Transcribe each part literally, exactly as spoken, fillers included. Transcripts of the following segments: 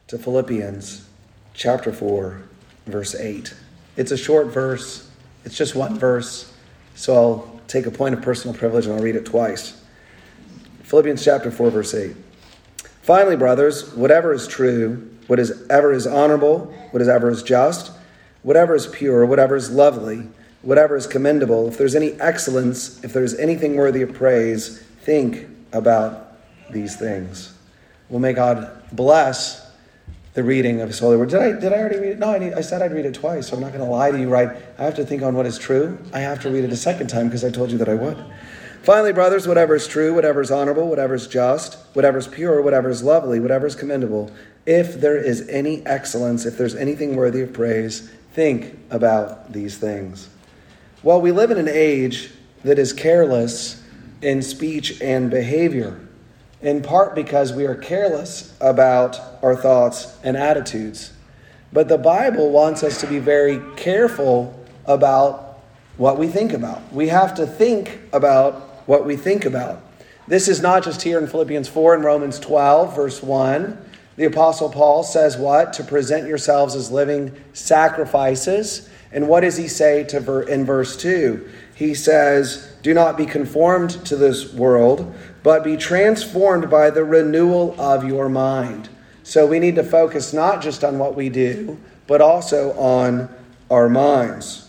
to Philippians chapter four, verse eight. It's a short verse. It's just one verse. So I'll take a point of personal privilege and I'll read it twice. Philippians chapter four, verse eight. Finally, brothers, whatever is true, whatever is honorable, whatever is just, whatever is pure, whatever is lovely, whatever is commendable, if there's any excellence, if there's anything worthy of praise, think about these things. Well, may God bless the reading of His holy word. Did I did I already read it? No, I, need, I said I'd read it twice, so I'm not going to lie to you, right? I have to think on what is true. I have to read it a second time because I told you that I would. Finally, brothers, whatever is true, whatever is honorable, whatever is just, whatever is pure, whatever is lovely, whatever is commendable, if there is any excellence, if there's anything worthy of praise, think about these things. Well, we live in an age that is careless in speech and behavior, in part because we are careless about our thoughts and attitudes. But the Bible wants us to be very careful about what we think about. We have to think about what we think about. This is not just here in Philippians four and Romans twelve, verse one. The Apostle Paul says what? To present yourselves as living sacrifices. And what does he say to ver- in verse two? He says, do not be conformed to this world, but be transformed by the renewal of your mind. So we need to focus not just on what we do, but also on our minds.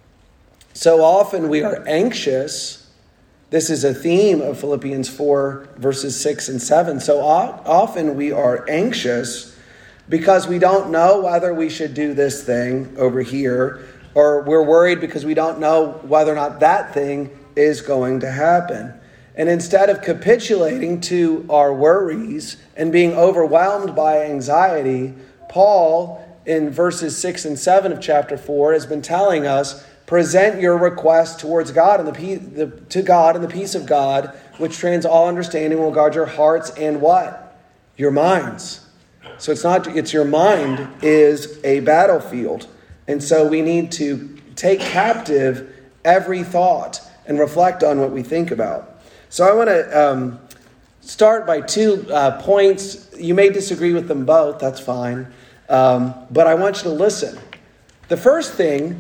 So often we are anxious. This is a theme of Philippians four, verses six and seven. So often we are anxious because we don't know whether we should do this thing over here, or we're worried because we don't know whether or not that thing is going to happen. And instead of capitulating to our worries and being overwhelmed by anxiety, Paul, in verses six and seven of chapter four, has been telling us, present your request towards God and the, peace, the to God and the peace of God, which trains all understanding, will guard your hearts and what? Your minds. So it's not, it's your mind is a battlefield. And so we need to take captive every thought and reflect on what we think about. So I want to um, start by two uh, points. You may disagree with them both. That's fine. Um, but I want you to listen. The first thing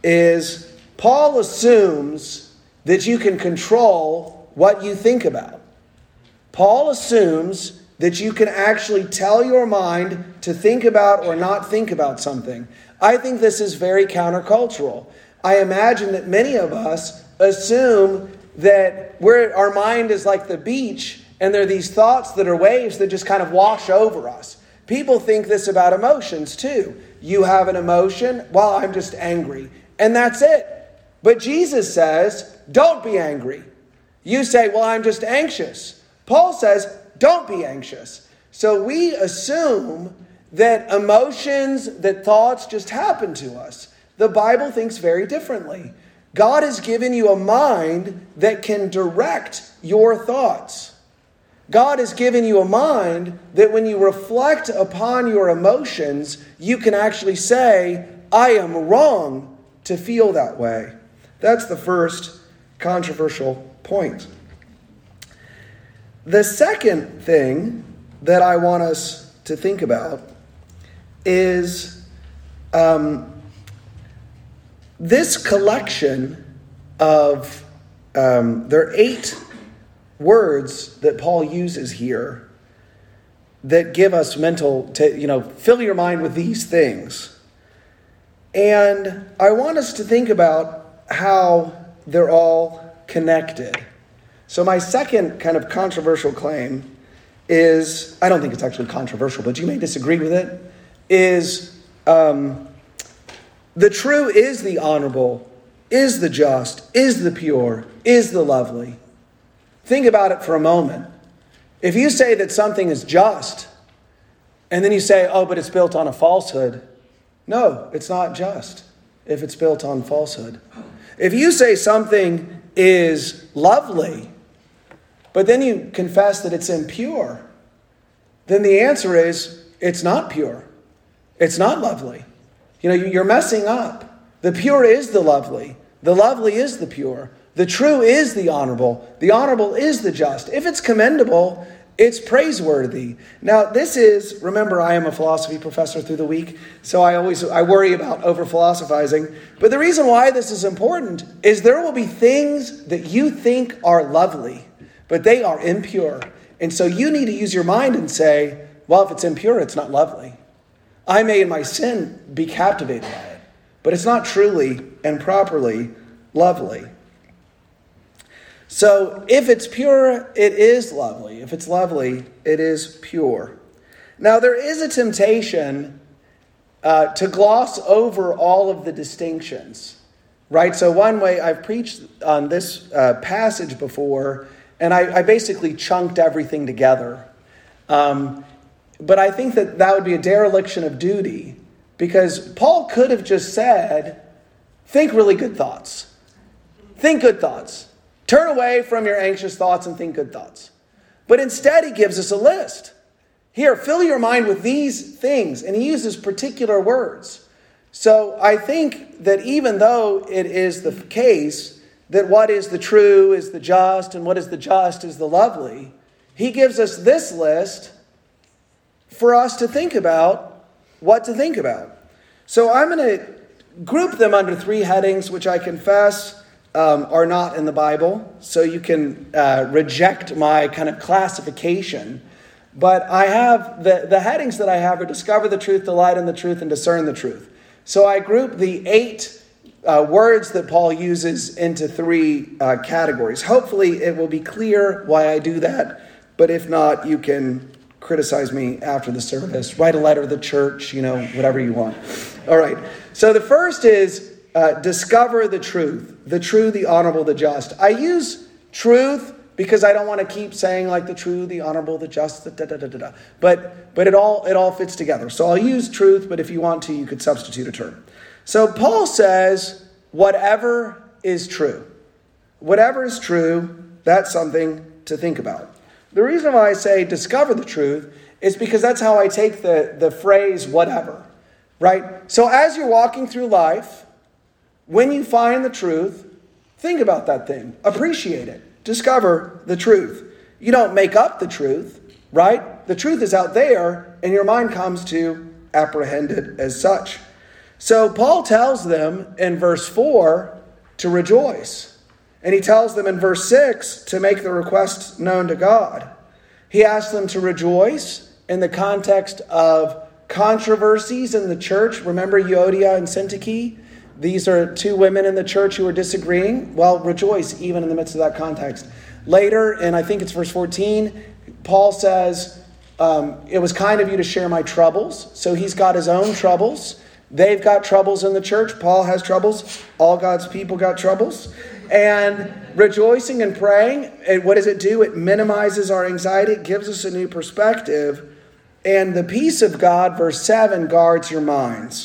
is Paul assumes that you can control what you think about. Paul assumes that you can actually tell your mind to think about or not think about something. I think this is very countercultural. I imagine that many of us assume that we're, our mind is like the beach and there are these thoughts that are waves that just kind of wash over us. People think this about emotions too. You have an emotion, well, I'm just angry. And that's it. But Jesus says, don't be angry. You say, well, I'm just anxious. Paul says, don't be anxious. So we assume that emotions, that thoughts just happen to us. The Bible thinks very differently. God has given you a mind that can direct your thoughts. God has given you a mind that when you reflect upon your emotions, you can actually say, I am wrong to feel that way. That's the first controversial point. The second thing that I want us to think about is um, this collection of, um, there are eight words that Paul uses here that give us mental, to, you know, fill your mind with these things. And I want us to think about how they're all connected. So my second kind of controversial claim is, I don't think it's actually controversial, but you may disagree with it, is um, the true is the honorable, is the just, is the pure, is the lovely. Think about it for a moment. If you say that something is just, and then you say, oh, but it's built on a falsehood, no, it's not just if it's built on falsehood. If you say something is lovely, but then you confess that it's impure, then the answer is it's not pure. It's not lovely. You know, you're messing up. The pure is the lovely. The lovely is the pure. The true is the honorable. The honorable is the just. If it's commendable, It's praiseworthy. Now, this is, remember, I am a philosophy professor through the week, so I always I worry about over-philosophizing. But the reason why this is important is there will be things that you think are lovely, but they are impure. And so you need to use your mind and say, well, if it's impure, it's not lovely. I may in my sin be captivated by it, but it's not truly and properly lovely. So if it's pure, it is lovely. If it's lovely, it is pure. Now there is a temptation uh, to gloss over all of the distinctions, right? So one way, I've preached on this uh, passage before, and I, I basically chunked everything together. Um, but I think that that would be a dereliction of duty, because Paul could have just said, think really good thoughts. Think good thoughts. Turn away from your anxious thoughts and think good thoughts. But instead, he gives us a list. Here, fill your mind with these things. And he uses particular words. So I think that even though it is the case that what is the true is the just, and what is the just is the lovely, he gives us this list for us to think about what to think about. So I'm going to group them under three headings, which I confess Um, are not in the Bible, so you can uh, reject my kind of classification. But I have, the, the headings that I have are discover the truth, delight in the truth, and discern the truth. So I group the eight uh, words that Paul uses into three uh, categories. Hopefully it will be clear why I do that, but if not, you can criticize me after the service. Write a letter to the church, you know, whatever you want. All right, so the first is Uh, discover the truth, the true, the honorable, the just. I use truth because I don't want to keep saying like the true, the honorable, the just, the da da da da da. But but it all it all fits together. So I'll use truth, but if you want to, you could substitute a term. So Paul says, whatever is true. Whatever is true, that's something to think about. The reason why I say discover the truth is because that's how I take the, the phrase whatever, right? So as you're walking through life, when you find the truth, think about that thing. Appreciate it. Discover the truth. You don't make up the truth, right? The truth is out there, and your mind comes to apprehend it as such. So Paul tells them in verse four to rejoice. And he tells them in verse six to make the request known to God. He asks them to rejoice in the context of controversies in the church. Remember Euodia and Syntyche? These are two women in the church who are disagreeing. Well, rejoice even in the midst of that context. Later, and I think it's verse fourteen, Paul says, um, it was kind of you to share my troubles. So he's got his own troubles. They've got troubles in the church. Paul has troubles. All God's people got troubles. And rejoicing and praying, and what does it do? It minimizes our anxiety. It gives us a new perspective. And the peace of God, verse seven, guards your minds.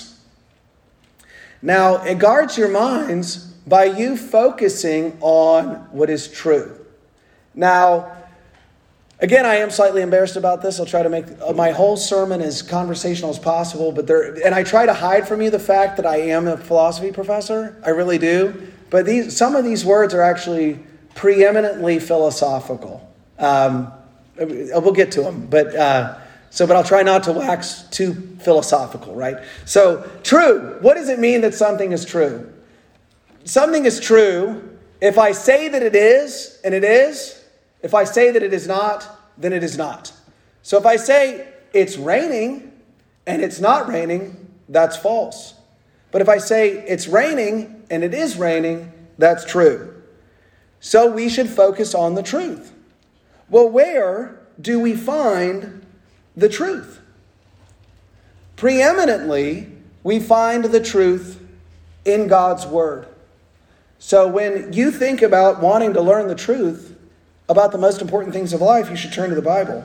Now, it guards your minds by you focusing on what is true. Now, again, I am slightly embarrassed about this. I'll try to make my whole sermon as conversational as possible. But there, and I try to hide from you the fact that I am a philosophy professor. I really do. But these, some of these words are actually preeminently philosophical. Um, we'll get to them. But... Uh, So, but I'll try not to wax too philosophical, right? So, true. What does it mean that something is true? Something is true if I say that it is, and it is. If I say that it is not, then it is not. So if I say it's raining, and it's not raining, that's false. But if I say it's raining, and it is raining, that's true. So we should focus on the truth. Well, where do we find the truth? Preeminently, we find the truth in God's Word. So when you think about wanting to learn the truth about the most important things of life, you should turn to the Bible.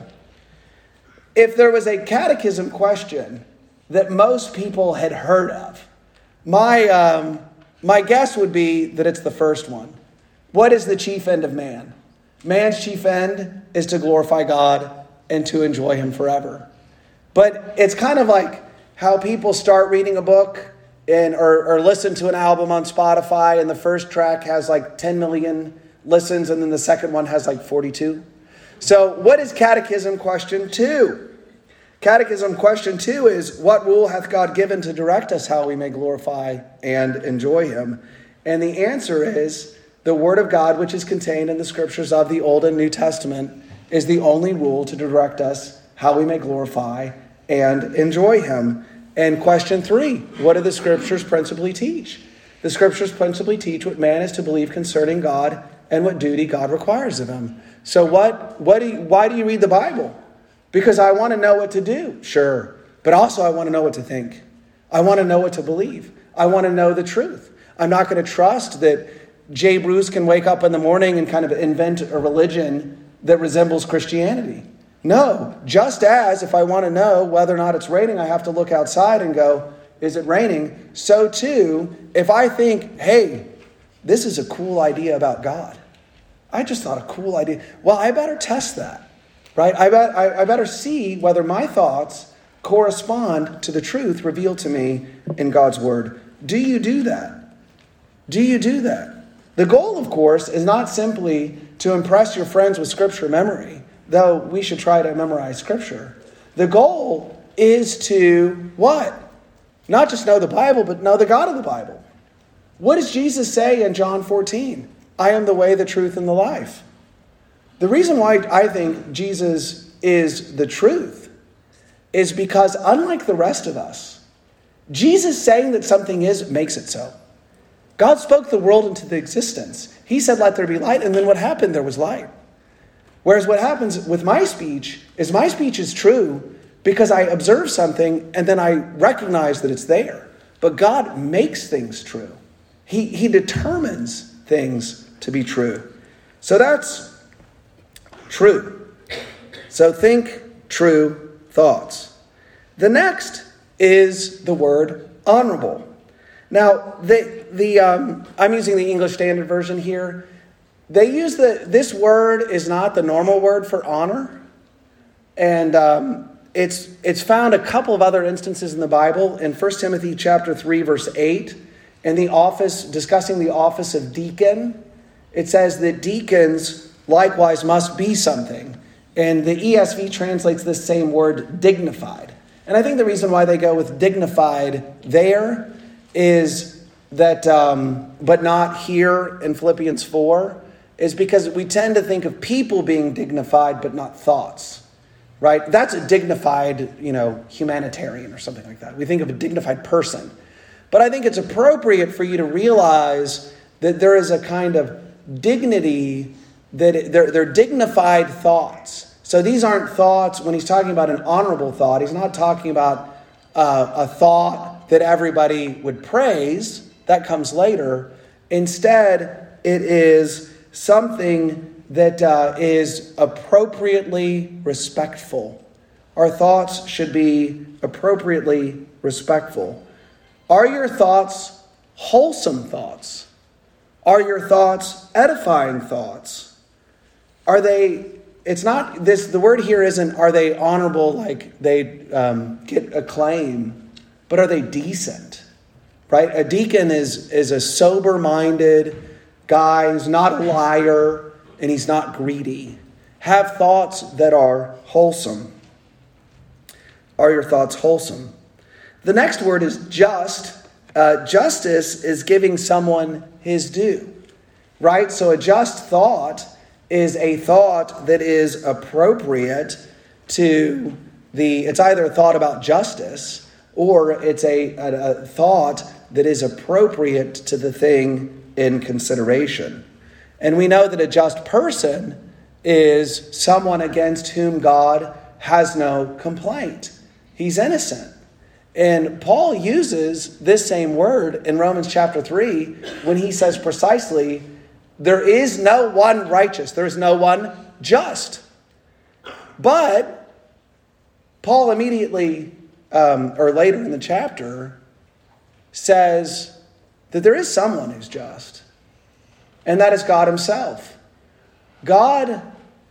If there was a catechism question that most people had heard of, my, um, my guess would be that it's the first one. What is the chief end of man? Man's chief end is to glorify God and to enjoy Him forever. But it's kind of like how people start reading a book and or, or listen to an album on Spotify, and the first track has like ten million listens, and then the second one has like forty-two. So what is Catechism question two? Catechism question two is, what rule hath God given to direct us how we may glorify and enjoy him? And the answer is, the word of God, which is contained in the scriptures of the Old and New Testament, is the only rule to direct us how we may glorify and enjoy him. And question three, what do the scriptures principally teach? The scriptures principally teach what man is to believe concerning God and what duty God requires of him. So what, what do you, why do you read the Bible? Because I want to know what to do, sure. But also I want to know what to think. I want to know what to believe. I want to know the truth. I'm not going to trust that Jay Bruce can wake up in the morning and kind of invent a religion that resembles Christianity. No, just as if I want to know whether or not it's raining, I have to look outside and go, is it raining? So too, if I think, hey, this is a cool idea about God. I just thought a cool idea. Well, I better test that, right? I, bet, I, I better see whether my thoughts correspond to the truth revealed to me in God's word. Do you do that? Do you do that? The goal, of course, is not simply to impress your friends with scripture memory, though we should try to memorize scripture. The goal is to what? Not just know the Bible, but know the God of the Bible. What does Jesus say in John fourteen? I am the way, the truth, and the life. The reason why I think Jesus is the truth is because, unlike the rest of us, Jesus saying that something is makes it so. God spoke the world into the existence. He said, let there be light, and then what happened? There was light. Whereas what happens with my speech is my speech is true because I observe something and then I recognize that it's there. But God makes things true. He, he determines things to be true. So that's true. So think true thoughts. The next is the word honorable. Now, the the um, I'm using the English Standard Version here. They use the this word is not the normal word for honor, and um, it's it's found a couple of other instances in the Bible. In First Timothy chapter three, verse eight, in the office discussing the office of deacon, it says that deacons likewise must be something, and the E S V translates this same word dignified. And I think the reason why they go with dignified there is that, um, but not here in Philippians four, is because we tend to think of people being dignified, but not thoughts, right? That's a dignified, you know, humanitarian or something like that. We think of a dignified person. But I think it's appropriate for you to realize that there is a kind of dignity, that they're, they're dignified thoughts. So these aren't thoughts, when he's talking about an honorable thought, he's not talking about uh, a thought that everybody would praise. That comes later. Instead, it is something that uh, is appropriately respectful. Our thoughts should be appropriately respectful. Are your thoughts wholesome thoughts? Are your thoughts edifying thoughts? Are they, it's not, this, the word here isn't, are they honorable, like they um, get acclaim, but are they decent, right? A deacon is, is a sober-minded guy who's not a liar and he's not greedy. Have thoughts that are wholesome. Are your thoughts wholesome? The next word is just. Uh, justice is giving someone his due, right? So a just thought is a thought that is appropriate to the, it's either a thought about justice or it's a, a, a thought that is appropriate to the thing in consideration. And we know that a just person is someone against whom God has no complaint. He's innocent. And Paul uses this same word in Romans chapter three when he says precisely, there is no one righteous, there is no one just. But Paul immediately, um, or later in the chapter, says that there is someone who's just. And that is God himself. God,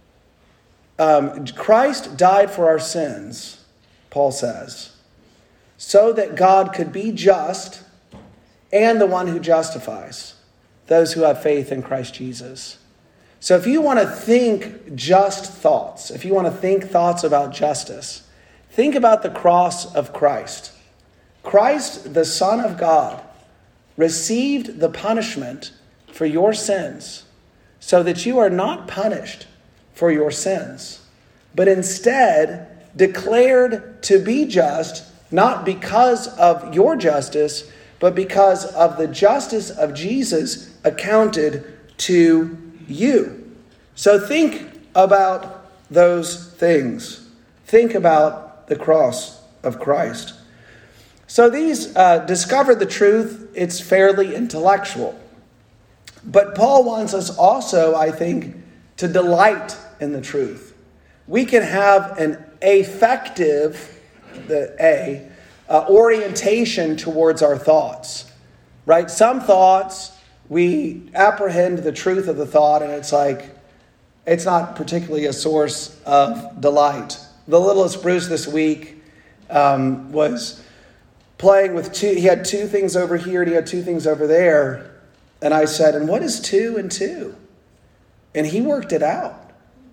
um, Christ died for our sins, Paul says, so that God could be just and the one who justifies those who have faith in Christ Jesus. So if you want to think just thoughts, if you want to think thoughts about justice, think about the cross of Christ. Christ, the Son of God, received the punishment for your sins so that you are not punished for your sins, but instead declared to be just, not because of your justice, but because of the justice of Jesus accounted to you. So think about those things. Think about the cross of Christ. So these uh, discover the truth. It's fairly intellectual. But Paul wants us also, I think, to delight in the truth. We can have an affective, the A, uh, orientation towards our thoughts, right? Some thoughts, we apprehend the truth of the thought, and it's like, it's not particularly a source of delight. The littlest Bruce this week um, was playing with two, he had two things over here and he had two things over there. And I said, and what is two and two? And he worked it out.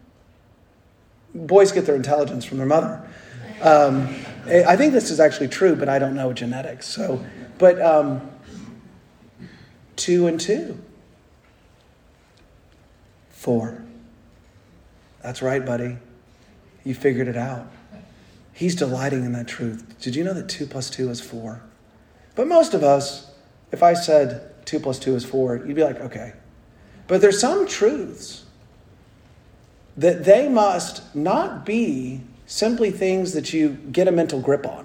Boys get their intelligence from their mother. Um, I think this is actually true, but I don't know genetics. So, but um, two and two. Four. That's right, buddy. You figured it out. He's delighting in that truth. Did you know that two plus two is four? But most of us, if I said two plus two is four, you'd be like, okay. But there's some truths that they must not be simply things that you get a mental grip on,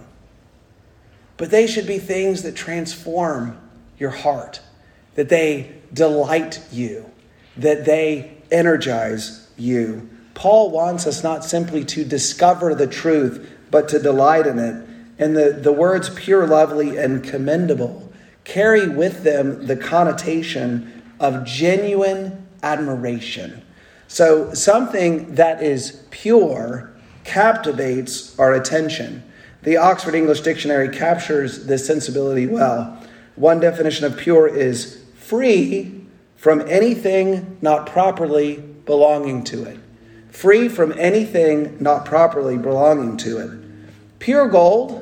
but they should be things that transform your heart, that they delight you, that they energize you. Paul wants us not simply to discover the truth, but to delight in it. And the, the words pure, lovely, and commendable carry with them the connotation of genuine admiration. So something that is pure captivates our attention. The Oxford English Dictionary captures this sensibility well. One definition of pure is free from anything not properly belonging to it. Free from anything not properly belonging to it. Pure gold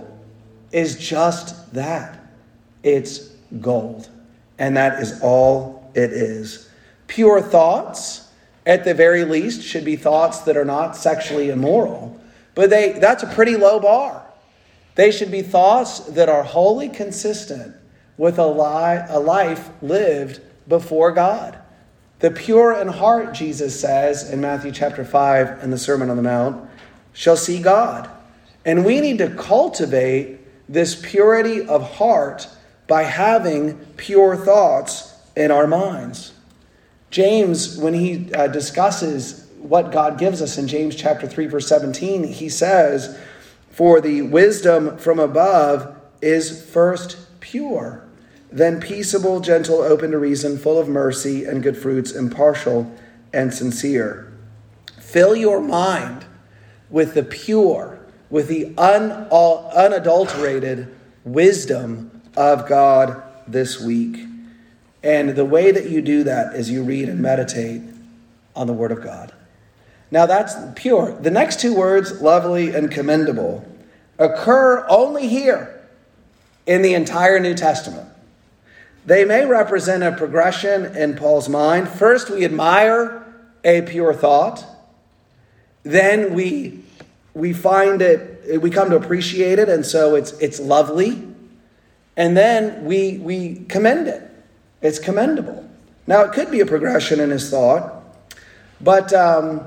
is just that. It's gold. And that is all it is. Pure thoughts, at the very least, should be thoughts that are not sexually immoral. But they that's a pretty low bar. They should be thoughts that are wholly consistent with a, li- a life lived before God. The pure in heart, Jesus says in Matthew chapter five in the Sermon on the Mount, shall see God. And we need to cultivate this purity of heart by having pure thoughts in our minds. James, when he uh, discusses what God gives us in James chapter three, verse seventeen, he says, for the wisdom from above is first pure, then peaceable, gentle, open to reason, full of mercy and good fruits, impartial and sincere. Fill your mind with the pure, with the un- unadulterated wisdom of God this week. And the way that you do that is you read and meditate on the Word of God. Now that's pure. The next two words, lovely and commendable, occur only here in the entire New Testament. They may represent a progression in Paul's mind. First, we admire a pure thought. Then we we find it, we come to appreciate it, and so it's it's lovely. And then we we commend it. It's commendable. Now, it could be a progression in his thought, but um,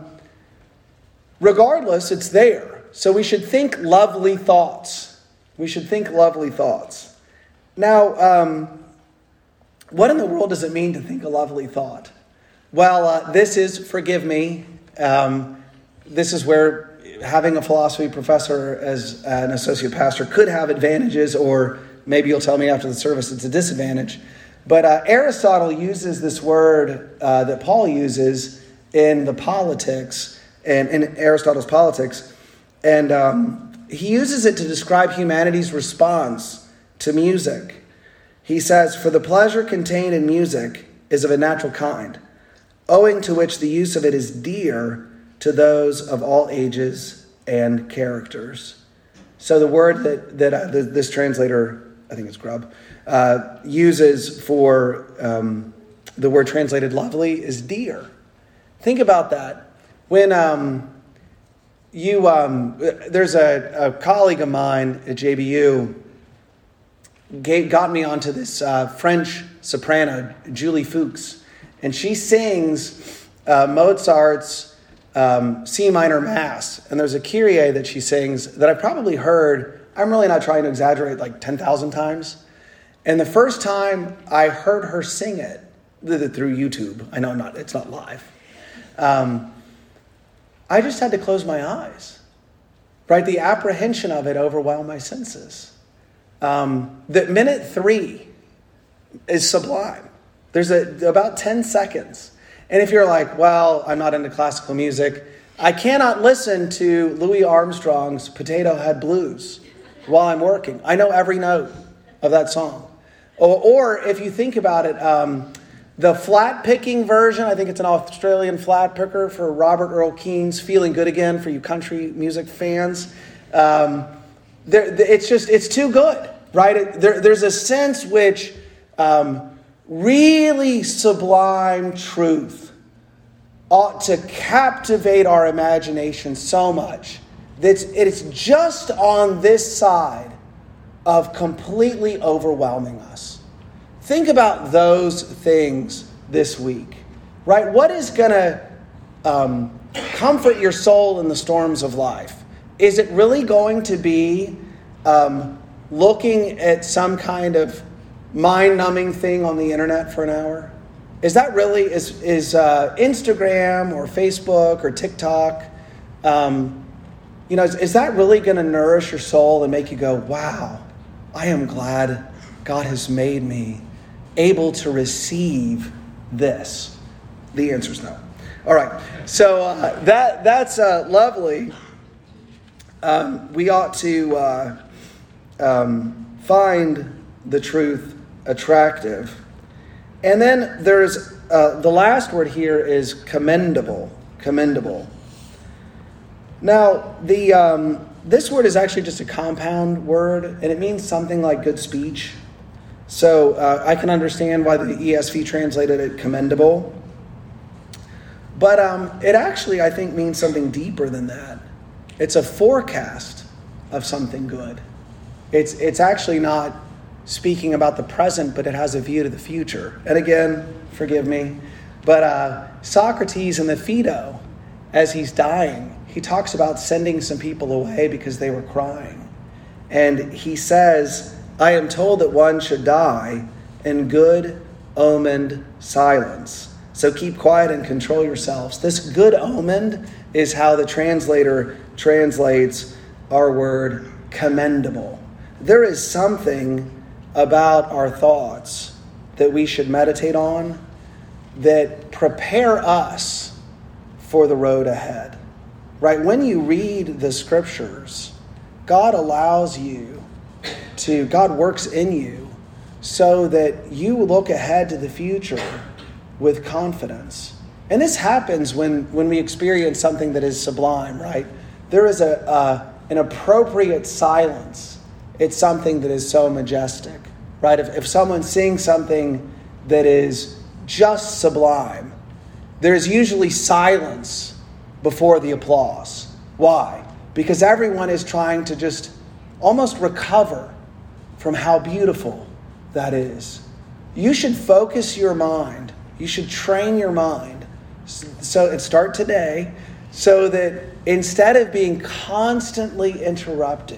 regardless, it's there. So we should think lovely thoughts. We should think lovely thoughts. Now, um, what in the world does it mean to think a lovely thought? Well, uh, this is, forgive me, um, this is where having a philosophy professor as an associate pastor could have advantages, or maybe you'll tell me after the service it's a disadvantage. But uh, Aristotle uses this word uh, that Paul uses in the politics, and in Aristotle's Politics, and um, he uses it to describe humanity's response to music. He says, for the pleasure contained in music is of a natural kind, owing to which the use of it is dear to those of all ages and characters. So the word that, that uh, this translator, I think it's Grubb, uh, uses for um, the word translated lovely is dear. Think about that. When um, you, um, there's a, a colleague of mine at J B U gave, got me onto this uh, French soprano, Julie Fuchs, and she sings uh, Mozart's um, C minor Mass. And there's a Kyrie that she sings that I've probably heard, I'm really not trying to exaggerate, like ten thousand times. And the first time I heard her sing it, through YouTube, I know I'm not, it's not live, um, I just had to close my eyes. Right? The apprehension of it overwhelmed my senses. Um, the minute three is sublime. There's a, about ten seconds. And if you're like, well, I'm not into classical music, I cannot listen to Louis Armstrong's Potato Head Blues while I'm working. I know every note of that song. Or, or if you think about it, um, the flat picking version, I think it's an Australian flat picker for Robert Earl Keen's Feeling Good Again for you country music fans. Um, there, it's just, it's too good, right? It, there, there's a sense which um, really sublime truth ought to captivate our imagination so much that it's just on this side of completely overwhelming us. Think about those things this week, right? What is going to um, comfort your soul in the storms of life? Is it really going to be um, looking at some kind of mind-numbing thing on the internet for an hour? Is that really, is, is uh, Instagram or Facebook or TikTok, um, you know, is, is that really going to nourish your soul and make you go, wow, I am glad God has made me able to receive this? The answer is no. All right, so uh, that that's uh, lovely. Um, we ought to uh, um, find the truth attractive. And then there's uh, the last word here is commendable. Commendable. Now, the um, this word is actually just a compound word, and it means something like good speech. So uh, I can understand why the E S V translated it commendable. But um, it actually, I think, means something deeper than that. It's a forecast of something good. It's it's actually not speaking about the present, but it has a view to the future. And again, forgive me, but uh, Socrates in the Phaedo, as he's dying, he talks about sending some people away because they were crying. And he says, I am told that one should die in good omened silence. So keep quiet and control yourselves. This good omened is how the translator translates our word commendable. There is something about our thoughts that we should meditate on that prepare us for the road ahead. Right? When you read the scriptures, God allows you to, God works in you so that you look ahead to the future with confidence. And this happens when, when we experience something that is sublime, right? There is a uh, an appropriate silence. It's something that is so majestic, right? If, if someone sings something that is just sublime, there's usually silence before the applause. Why? Because everyone is trying to just almost recover from how beautiful that is. You should focus your mind. You should train your mind. So and start today so that instead of being constantly interrupted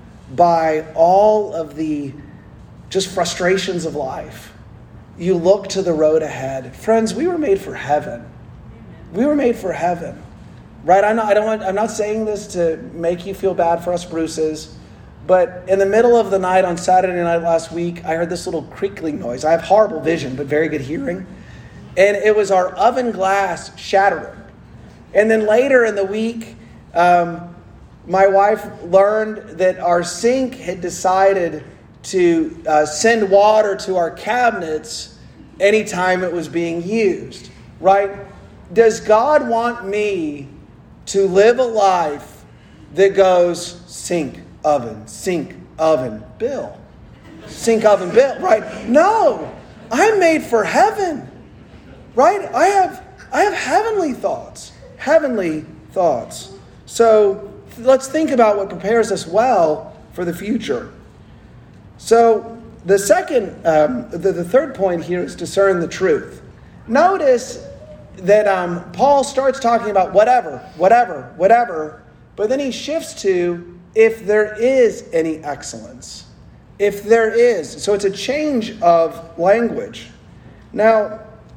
by all of the just frustrations of life, you look to the road ahead. Friends, we were made for heaven. We were made for heaven. Right? I'm not, I don't want, I'm not saying this to make you feel bad for us Bruces, but in the middle of the night on Saturday night last week, I heard this little creaking noise. I have horrible vision, but very good hearing. And it was our oven glass shattering. And then later in the week, um, my wife learned that our sink had decided to uh, send water to our cabinets anytime it was being used, right? does God want me to live a life that goes sink, oven, sink, oven, Bill? Sink, oven, Bill, right? No, I'm made for heaven, right? I have, I have heavenly thoughts, heavenly thoughts. So let's think about what prepares us well for the future. So the second, um, the, the third point here is discern the truth. Notice that um, Paul starts talking about whatever, whatever, whatever, but then he shifts to if there is any excellence. If there is. So it's a change of language. Now,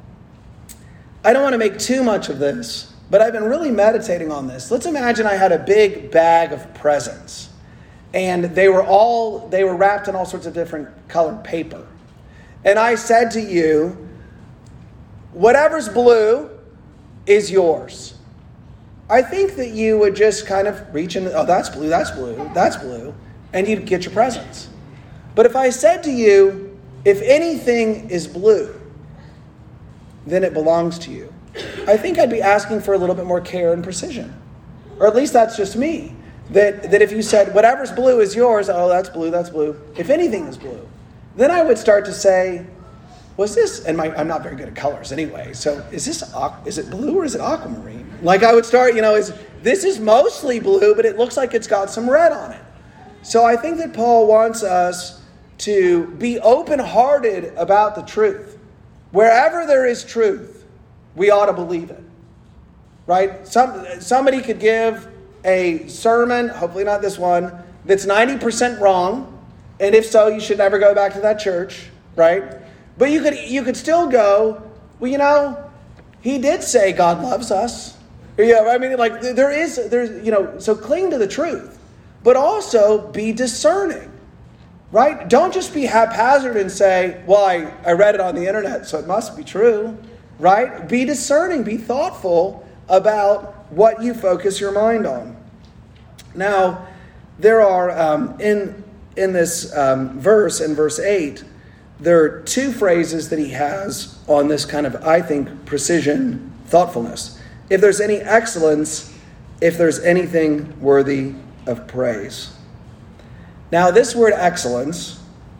I don't want to make too much of this, but I've been really meditating on this. Let's imagine I had a big bag of presents. And they were all, they were wrapped in all sorts of different colored paper. And I said to you, whatever's blue is yours. I think that you would just kind of reach in, oh, that's blue, that's blue, that's blue, and you'd get your presents. But if I said to you, if anything is blue, then it belongs to you, I think I'd be asking for a little bit more care and precision. Or at least that's just me. That, that if you said, whatever's blue is yours, oh, that's blue, that's blue. If anything is blue, then I would start to say, was this, and my, I'm not very good at colors anyway, so is this, is it blue or is it aquamarine? Like I would start, you know, is this is mostly blue, but it looks like it's got some red on it. So I think that Paul wants us to be open-hearted about the truth. Wherever there is truth, we ought to believe it, right? Some Somebody could give a sermon, hopefully not this one, that's ninety percent wrong, and if so, you should never go back to that church, right? But you could you could still go, well, you know, he did say God loves us. Yeah, I mean, like there is, there's, you know, so cling to the truth, but also be discerning, right? Don't just be haphazard and say, well, I, I read it on the internet, so it must be true, right? Be discerning, be thoughtful about what you focus your mind on. Now, there are, um, in, in this um, verse, in verse eight, there are two phrases that he has on this kind of, I think, precision, thoughtfulness. If there's any excellence, if there's anything worthy of praise. Now, this word excellence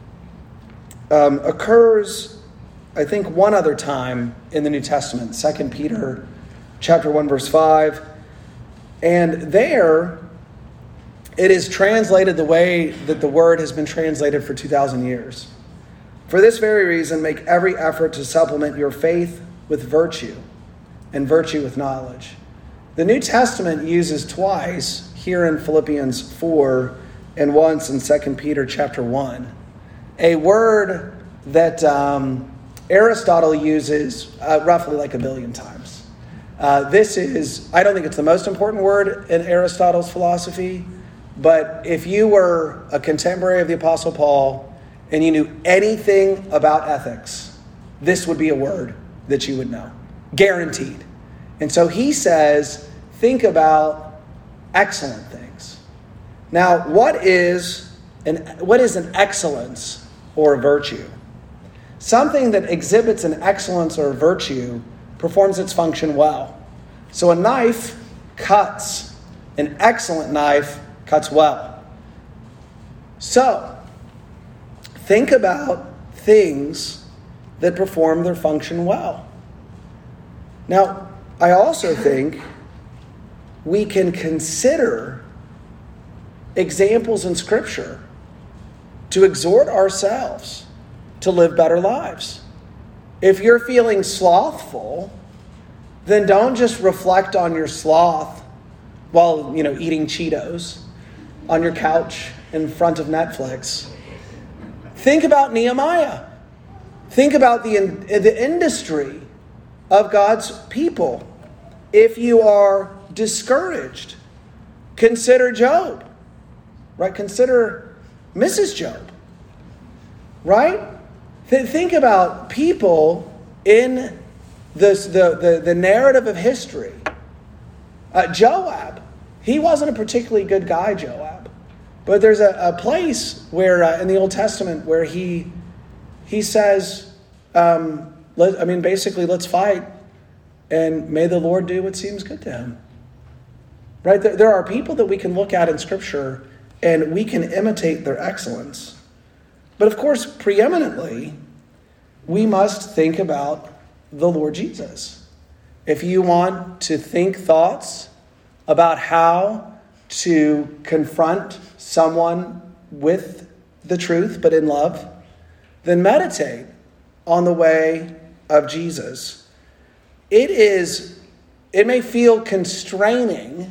um, occurs, I think, one other time in the New Testament, Second Peter chapter one, verse five. And there, it is translated the way that the word has been translated for two thousand years. For this very reason, make every effort to supplement your faith with virtue, and virtue with knowledge. The New Testament uses twice, here in Philippians four, and once in Second Peter chapter one, a word that um, Aristotle uses uh, roughly like a billion times. Uh, this is, I don't think it's the most important word in Aristotle's philosophy, but if you were a contemporary of the Apostle Paul and you knew anything about ethics, this would be a word that you would know. Guaranteed. And so he says, think about excellent things. Now, what is an, what is an excellence or a virtue? Something that exhibits an excellence or a virtue performs its function well. So a knife cuts. An excellent knife cuts well. So, think about things that perform their function well. Now, I also think we can consider examples in Scripture to exhort ourselves to live better lives. If you're feeling slothful, then don't just reflect on your sloth while, you know, eating Cheetos on your couch in front of Netflix. Think about Nehemiah. Think about the, the industry of God's people. If you are discouraged, consider Job. Right? Consider Missus Job. Right? Th- think about people in this, the, the, the narrative of history. Uh, Joab. He wasn't a particularly good guy, Joab. But there's a, a place where uh, in the Old Testament where he he says, um, let, I mean, basically, let's fight. and may the Lord do what seems good to him. Right? There are people that we can look at in Scripture and we can imitate their excellence. But of course, preeminently, we must think about the Lord Jesus. If you want to think thoughts about how to confront someone with the truth, but in love, then meditate on the way of Jesus. It is, it may feel constraining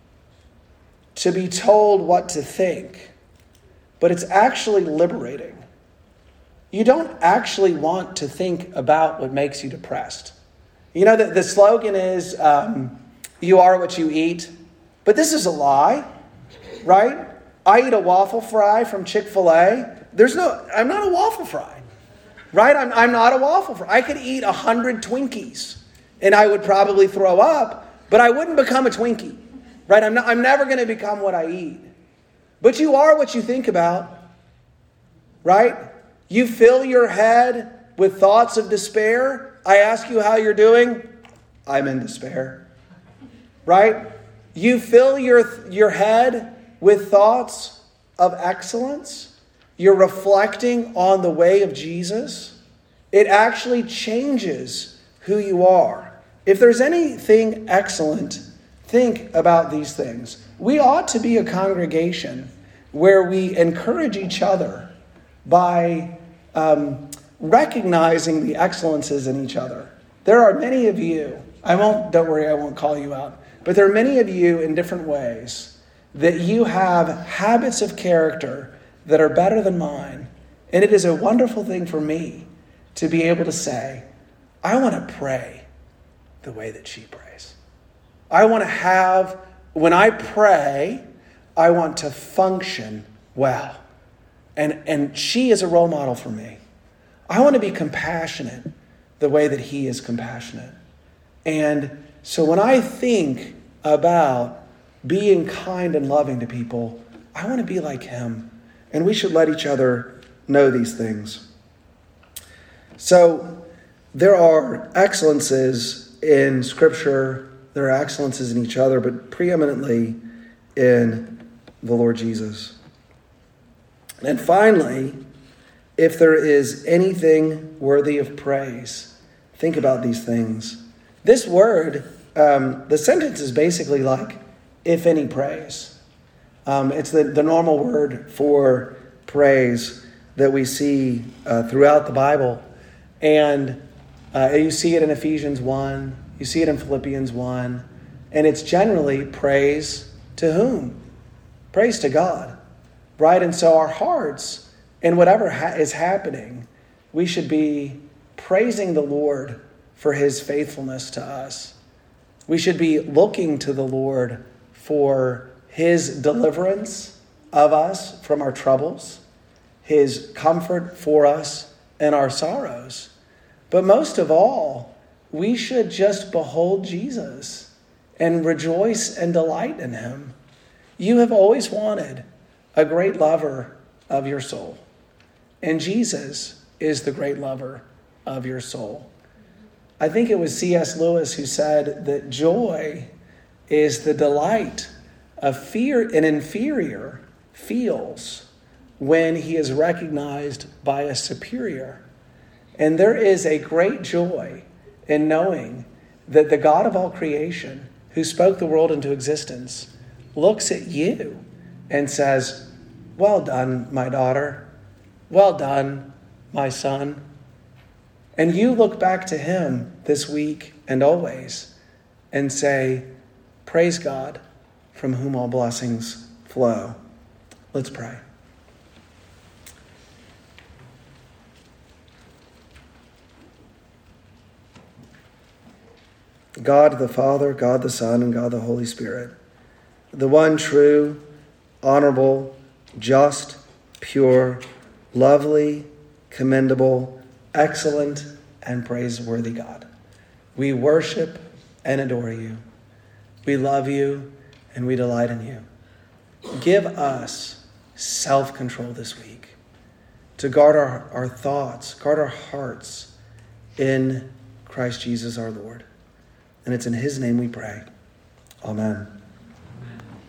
to be told what to think, but it's actually liberating. You don't actually want to think about what makes you depressed. You know, the, the slogan is, um, you are what you eat. But this is a lie, right? I eat a waffle fry from Chick-fil-A. There's no, I'm not a waffle fry, right? I'm, I'm not a waffle fry. I could eat a hundred Twinkies and I would probably throw up, but I wouldn't become a Twinkie, right? I'm not, I'm never going to become what I eat. But you are what you think about, right? You fill your head with thoughts of despair. I ask you how you're doing. I'm in despair, right? You fill your, your head with thoughts of excellence. You're reflecting on the way of Jesus. It actually changes who you are. If there's anything excellent, think about these things. We ought to be a congregation where we encourage each other by um, recognizing the excellences in each other. There are many of you, I won't, don't worry, I won't call you out, but there are many of you in different ways that you have habits of character that are better than mine. And it is a wonderful thing for me to be able to say, I want to pray the way that she prays. I want to have, when I pray, I want to function well. And, and she is a role model for me. I want to be compassionate the way that he is compassionate. And so when I think about being kind and loving to people, I want to be like him. And we should let each other know these things. So there are excellences in Scripture. There are excellences in each other, but preeminently in the Lord Jesus. And finally, if there is anything worthy of praise, think about these things. This word, um, the sentence is basically like, if any praise. Um, it's the, the normal word for praise that we see uh, throughout the Bible. And uh, you see it in Ephesians one. You see it in Philippians one. And it's generally praise to whom? Praise to God. Right? And so our hearts, in whatever ha- is happening, we should be praising the Lord for his faithfulness to us. We should be looking to the Lord for his deliverance of us from our troubles, his comfort for us in our sorrows. But most of all, we should just behold Jesus and rejoice and delight in him. You have always wanted a great lover of your soul, and Jesus is the great lover of your soul. I think it was C S Lewis who said that joy is the delight a fear an inferior feels when he is recognized by a superior. And there is a great joy in knowing that the God of all creation, who spoke the world into existence, looks at you and says, well done, my daughter. Well done, my son. And you look back to him this week and always and say, praise God, from whom all blessings flow. Let's pray. God the Father, God the Son, and God the Holy Spirit, the one true, honorable, just, pure, lovely, commendable, excellent, and praiseworthy God. We worship and adore you. We love you and we delight in you. Give us self-control this week to guard our, our thoughts, guard our hearts in Christ Jesus our Lord. And it's in his name we pray. Amen.